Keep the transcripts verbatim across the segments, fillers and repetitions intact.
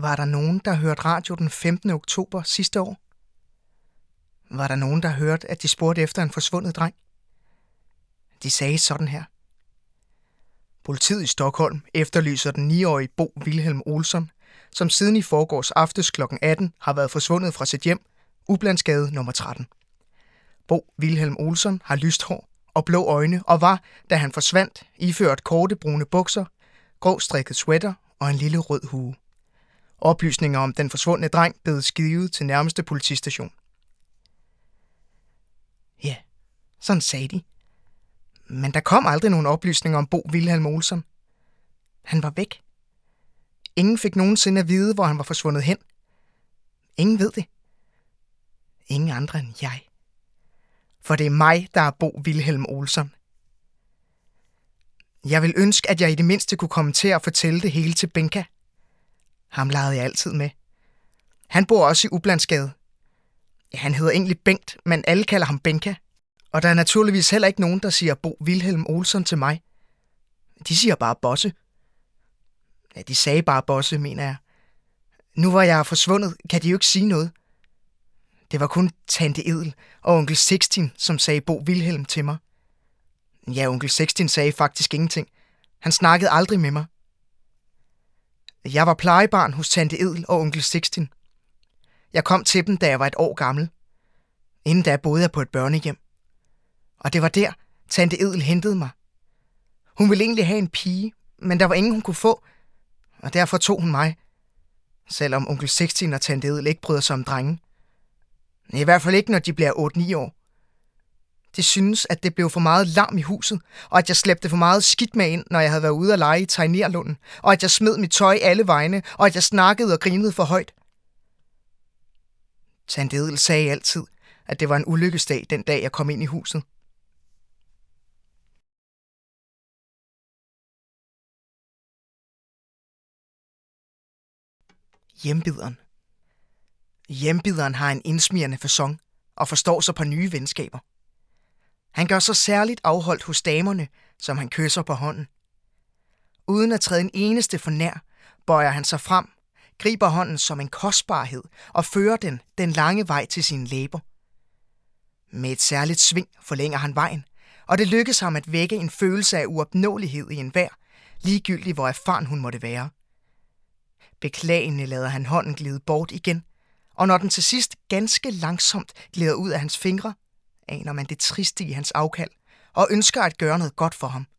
Var der nogen, der hørte radio den femtende oktober sidste år? Var der nogen, der hørte, at de spurgte efter en forsvundet dreng? De sagde sådan her. Politiet i Stockholm efterlyser den niårige Bo Wilhelm Olsson, som siden i forgårs aftes klokken atten har været forsvundet fra sit hjem, Upplandsgade nummer tretten. Bo Wilhelm Olsson har lyst hår og blå øjne og var, da han forsvandt, iført korte brune bukser, grå strikket sweater og en lille rød hue. Oplysninger om den forsvundne dreng blev skivet til nærmeste politistation. Ja, sådan sagde de. Men der kom aldrig nogen oplysninger om Bo Wilhelm Olsson. Han var væk. Ingen fik nogensinde at vide, hvor han var forsvundet hen. Ingen ved det. Ingen andre end jeg. For det er mig, der er Bo Wilhelm Olsson. Jeg vil ønske, at jeg i det mindste kunne komme til at fortælle det hele til Benka. Ham legede jeg altid med. Han bor også i Upplandsgade. Ja, han hedder egentlig Bengt, men alle kalder ham Benka. Og der er naturligvis heller ikke nogen, der siger Bo Wilhelm Olsson til mig. De siger bare Bosse. Ja, de sagde bare Bosse, mener jeg. Nu hvor jeg er forsvundet, kan de jo ikke sige noget. Det var kun tante Edel og onkel Sixtin, som sagde Bo Wilhelm til mig. Ja, onkel Sixtin sagde faktisk ingenting. Han snakkede aldrig med mig. Jeg var plejebarn hos tante Edel og onkel Sixtin. Jeg kom til dem, da jeg var et år gammel. Inden da boede jeg på et børnehjem. Og det var der, tante Edel hentede mig. Hun ville egentlig have en pige, men der var ingen, hun kunne få, og derfor tog hun mig. Selvom onkel Sixtin og tante Edel ikke bryder sig om drenge. I hvert fald ikke, når de bliver otte ni år. De synes, at det blev for meget larm i huset, og at jeg slæbte for meget skidt med ind, når jeg havde været ude at lege i Tegnerlunden, og at jeg smed mit tøj alle vegne, og at jeg snakkede og grinede for højt. Tante Edel sagde altid, at det var en ulykkesdag den dag, jeg kom ind i huset. Hjembideren. Hjembideren har en indsmirrende facon og forstår sig på nye venskaber. Han gør sig særligt afholdt hos damerne, som han kysser på hånden. Uden at træde en eneste for nær, bøjer han sig frem, griber hånden som en kostbarhed og fører den den lange vej til sine læber. Med et særligt sving forlænger han vejen, og det lykkes ham at vække en følelse af uopnåelighed i enhver, ligegyldigt hvor erfaren hun måtte være. Beklagende lader han hånden glide bort igen, og når den til sidst ganske langsomt glider ud af hans fingre, aner man det triste i hans afkald og ønsker at gøre noget godt for ham.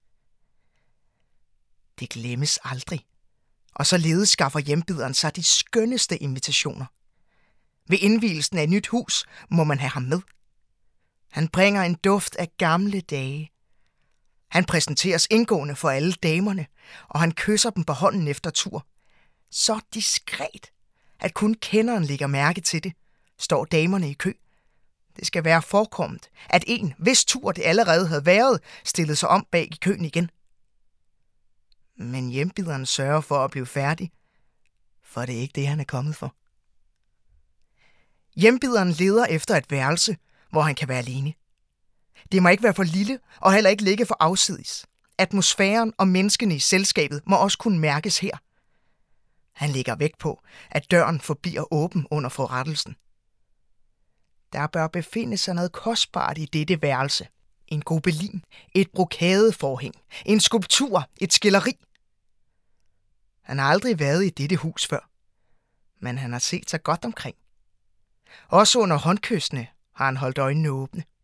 Det glemmes aldrig, og således skaffer hjembideren sig de skønneste invitationer. Ved indvielsen af et nyt hus må man have ham med. Han bringer en duft af gamle dage. Han præsenteres indgående for alle damerne, og han kysser dem på hånden efter tur. Så diskret, at kun kenderen lægger mærke til det, står damerne i kø. Det skal være forekommet, at en, hvis tur det allerede havde været, stillede sig om bag i køen igen. Men hjembideren sørger for at blive færdig, for det er ikke det, han er kommet for. Hjembideren leder efter et værelse, hvor han kan være alene. Det må ikke være for lille og heller ikke ligge for afsides. Atmosfæren og menneskene i selskabet må også kunne mærkes her. Han lægger vægt på, at døren forbliver åben under forrettelsen. Der bør befinde sig noget kostbart i dette værelse. En gobelin, et brokadeforhæng, en skulptur, et skilleri. Han har aldrig været i dette hus før, men han har set sig godt omkring. Også under håndkyssene har han holdt øjnene åbne.